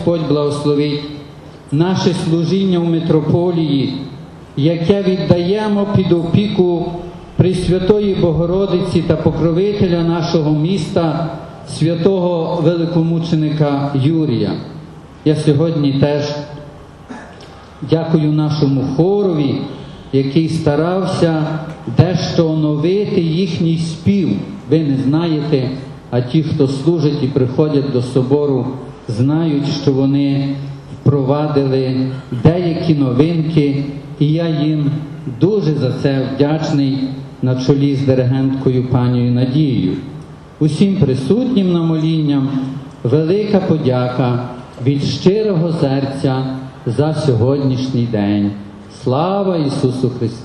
Господь благословить наше служіння в митрополії, яке віддаємо під опіку Пресвятої Богородиці та покровителя нашого міста, святого великомученика Юрія. Я сьогодні теж дякую нашому хорові, який старався дещо оновити їхній спів. Ви не знаєте, а ті, хто служить і приходять до собору, знають, що вони впровадили деякі новинки, і я їм дуже за це вдячний на чолі з диригенткою панією Надією. Усім присутнім на молінням велика подяка від щирого серця за сьогоднішній день. Слава Ісусу Христу!